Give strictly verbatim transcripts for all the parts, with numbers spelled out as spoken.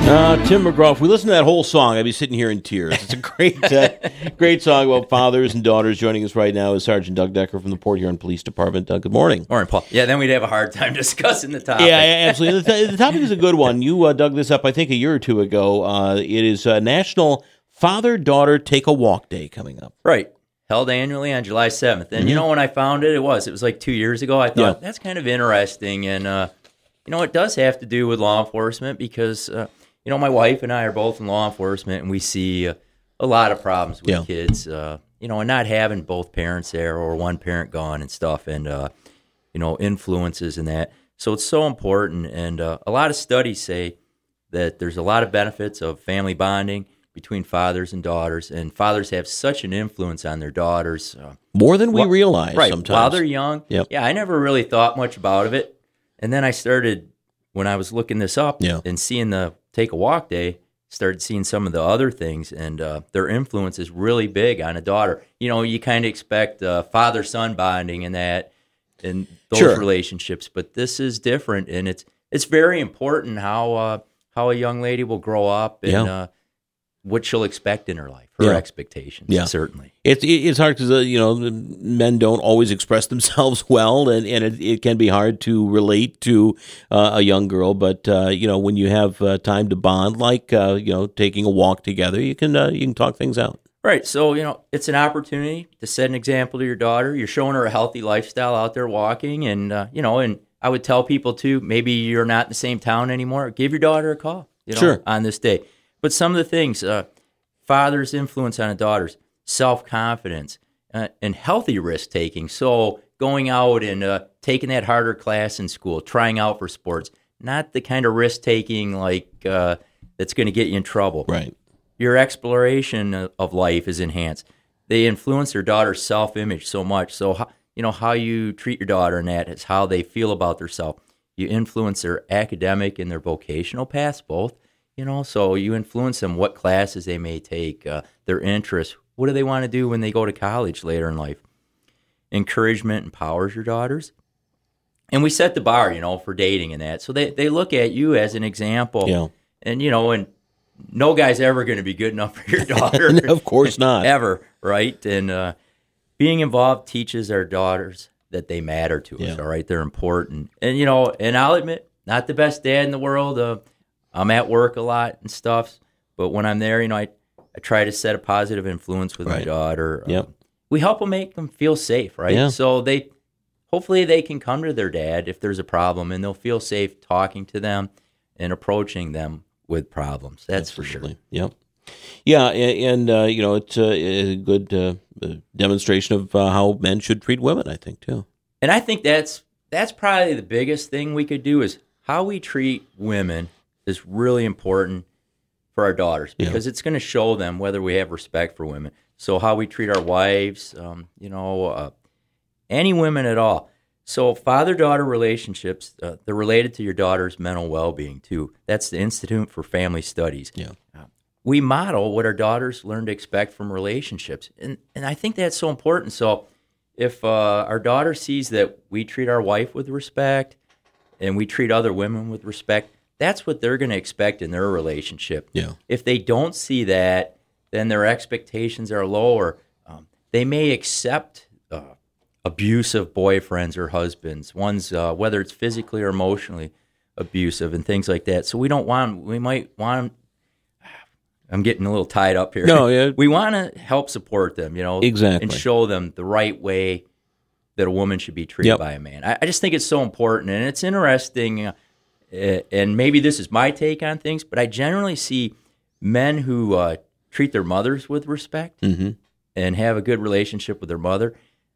Uh, Tim McGraw, if we listen to that whole song, I'd be sitting here in tears. It's a great uh, great song about fathers and daughters. Joining us right now is Sergeant Doug Decker from the Port Huron Police Department. Doug, good morning. Morning, Paul. Yeah, then we'd have a hard time discussing the topic. Yeah, absolutely. The, th- the topic is a good one. You uh, dug this up, I think, a year or two ago. Uh, it is uh, National Father-Daughter Take a Walk Day coming up. Right. Held annually on July seventh. And, mm-hmm. you know, when I found it, it was. It was like two years ago. I thought, yeah. that's kind of interesting. And, uh, you know, it does have to do with law enforcement because... Uh, You know, my wife and I are both in law enforcement, and we see uh, a lot of problems with yeah. kids, uh, you know, and not having both parents there or one parent gone and stuff, and, uh, you know, influences and that. So it's so important, and uh, a lot of studies say that there's a lot of benefits of family bonding between fathers and daughters, and fathers have such an influence on their daughters. Uh, More than we while, realize right, sometimes. While they're young. Yep. Yeah, I never really thought much about it, and then I started, when I was looking this up yeah. and seeing the Take a Walk Day, started seeing some of the other things, and uh, their influence is really big on a daughter. You know, you kind of expect uh, father-son bonding and that, and those sure. relationships, but this is different, and it's it's very important how uh, how a young lady will grow up and yeah. uh, what she'll expect in her life, her yeah. expectations, yeah. certainly. It's it's hard because, uh, you know, men don't always express themselves well, and, and it, it can be hard to relate to uh, a young girl. But, uh, you know, when you have uh, time to bond, like, uh, you know, taking a walk together, you can uh, you can talk things out. Right. So, you know, it's an opportunity to set an example to your daughter. You're showing her a healthy lifestyle out there walking. And, uh, you know, and I would tell people, too, maybe you're not in the same town anymore. Give your daughter a call, you know, sure. on this day. But some of the things, uh, father's influence on a daughter's self-confidence uh, and healthy risk-taking. So going out and uh, taking that harder class in school, trying out for sports, not the kind of risk-taking like uh, that's going to get you in trouble. Right. Your exploration of life is enhanced. They influence their daughter's self-image so much. So, how, you know, how you treat your daughter and that is how they feel about themselves. You influence their academic and their vocational paths, both. You know, so you influence them what classes they may take, uh, their interests. What do they want to do when they go to college later in life? Encouragement empowers your daughters. And we set the bar, you know, for dating and that. So they, they look at you as an example. Yeah. And, you know, and no guy's ever going to be good enough for your daughter. Of course not. Ever, right? And uh, being involved teaches our daughters that they matter to yeah. us, all right? They're important. And, you know, and I'll admit, not the best dad in the world. Uh, I'm at work a lot and stuff, but when I'm there, you know, I, I try to set a positive influence with right. my daughter. Yep. Um, we help them make them feel safe, right? Yeah. So they, hopefully they can come to their dad if there's a problem, and they'll feel safe talking to them and approaching them with problems. That's Absolutely. for sure. Yep. Yeah, and, and uh, you know, it's uh, a good uh, demonstration of uh, how men should treat women, I think, too. And I think that's that's probably the biggest thing we could do is how we treat women is really important for our daughters because yeah. it's going to show them whether we have respect for women. So how we treat our wives, um, you know, uh, any women at all. So father-daughter relationships, uh, they're related to your daughter's mental well-being, too. That's the Institute for Family Studies. Yeah. Uh, we model what our daughters learn to expect from relationships. And, and I think that's so important. So if uh, our daughter sees that we treat our wife with respect and we treat other women with respect, that's what they're going to expect in their relationship. Yeah. If they don't see that, then their expectations are lower. Um, they may accept uh, abusive boyfriends or husbands, ones uh, whether it's physically or emotionally abusive and things like that. So we don't want. We might want. I'm getting a little tied up here. No, yeah. We want to help support them, you know, exactly, and show them the right way that a woman should be treated yep. by a man. I, I just think it's so important, and it's interesting. Uh, and maybe this is my take on things, but I generally see men who uh, treat their mothers with respect mm-hmm. and have a good relationship with their mother.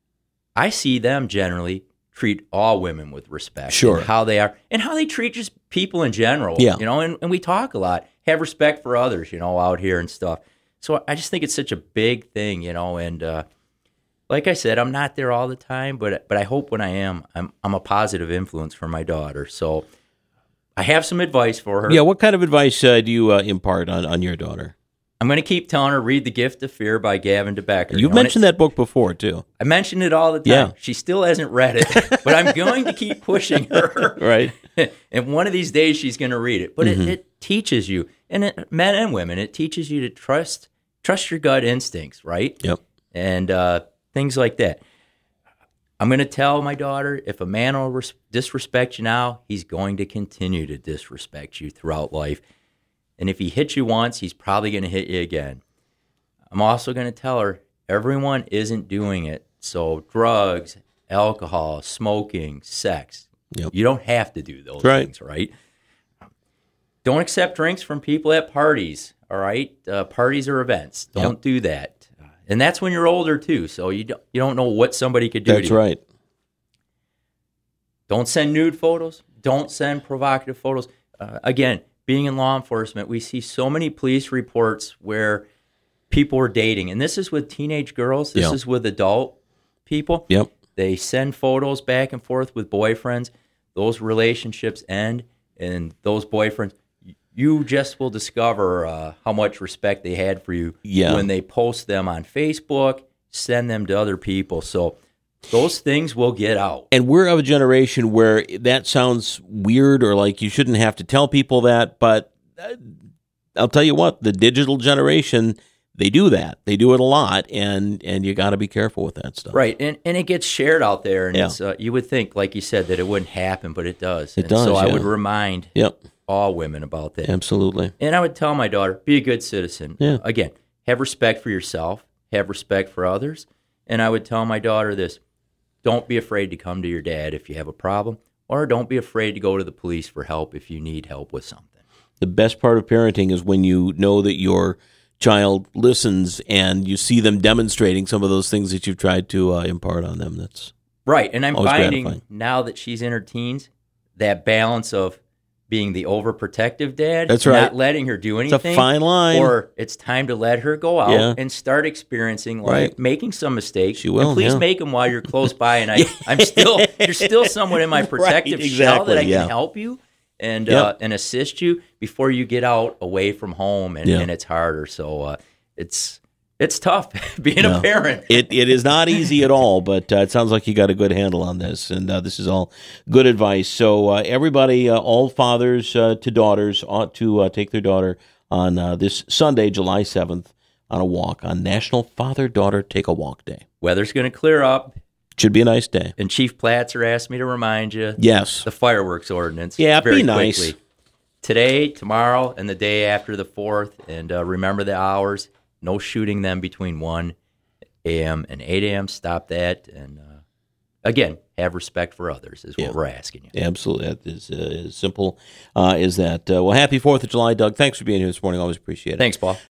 I see them generally treat all women with respect. Sure. And how they are, and how they treat just people in general. Yeah. You know, and, and we talk a lot. Have respect for others, you know, out here and stuff. So I just think it's such a big thing, you know, and uh, like I said, I'm not there all the time, but but I hope when I am, I'm I'm a positive influence for my daughter. So I have some advice for her. Yeah, what kind of advice uh, do you uh, impart on, on your daughter? I'm going to keep telling her, read The Gift of Fear by Gavin DeBecker. You've You know, mentioned that book before, too. I mentioned it all the time. Yeah. She still hasn't read it, but I'm going to keep pushing her. Right. And one of these days she's going to read it. But mm-hmm. it, it teaches you, and it, men and women, it teaches you to trust trust your gut instincts, right? Yep. And uh, things like that. I'm going to tell my daughter, if a man will res- disrespect you now, he's going to continue to disrespect you throughout life. And if he hits you once, he's probably going to hit you again. I'm also going to tell her, everyone isn't doing it. So drugs, alcohol, smoking, sex, yep. you don't have to do those right. things, right? Don't accept drinks from people at parties, all right? Uh, parties or events. Don't yep. do that. And that's when you're older, too, so you don't, you don't know what somebody could do That's to you. right. Don't send nude photos. Don't send provocative photos. Uh, again, being in law enforcement, we see so many police reports where people are dating. And this is with teenage girls. This yep. is with adult people. Yep. They send photos back and forth with boyfriends. Those relationships end, and those boyfriends, you just will discover uh, how much respect they had for you yeah. when they post them on Facebook, send them to other people. So those things will get out. And we're of a generation where that sounds weird or like you shouldn't have to tell people that, but I'll tell you what, the digital generation, they do that. They do it a lot, and, and you got to be careful with that stuff. Right, and and it gets shared out there, and yeah. it's, uh, you would think, like you said, that it wouldn't happen, but it does. It and does, So I yeah. would remind yep. all women about that. Absolutely. And I would tell my daughter, be a good citizen. Yeah. Again, have respect for yourself, have respect for others, and I would tell my daughter this, don't be afraid to come to your dad if you have a problem, or don't be afraid to go to the police for help if you need help with something. The best part of parenting is when you know that your child listens and you see them demonstrating some of those things that you've tried to uh, impart on them. That's right. And I'm finding gratifying. Now that she's in her teens, that balance of being the overprotective dad, That's right. not letting her do anything. It's a fine line. Or it's time to let her go out Yeah. and start experiencing life, Right. making some mistakes. She will, And please yeah. make them while you're close by. And I, I'm still, you're still somewhat in my protective Right, shell that I exactly, can yeah. help you and Yep. uh, and assist you before you get out away from home, and, Yeah. and it's harder. So uh, it's it's tough being No. a parent. It it is not easy at all, but uh, it sounds like you got a good handle on this, and uh, this is all good advice. So uh, everybody, uh, all fathers uh, to daughters, ought to uh, take their daughter on uh, this Sunday, July seventh, on a walk on National Father-Daughter Take a Walk Day. Weather's going to clear up. Should be a nice day. And Chief Platzer asked me to remind you Yes. the fireworks ordinance. Yeah, very be nice. quickly. Today, tomorrow, and the day after the fourth, and uh, remember the hours. No shooting them between one a.m. and eight a.m. Stop that. And uh, again, have respect for others is what Yeah. we're asking you. Absolutely. That is uh, as simple uh, as that. Uh, well, happy fourth of July, Doug. Thanks for being here this morning. Always appreciate it. Thanks, Paul.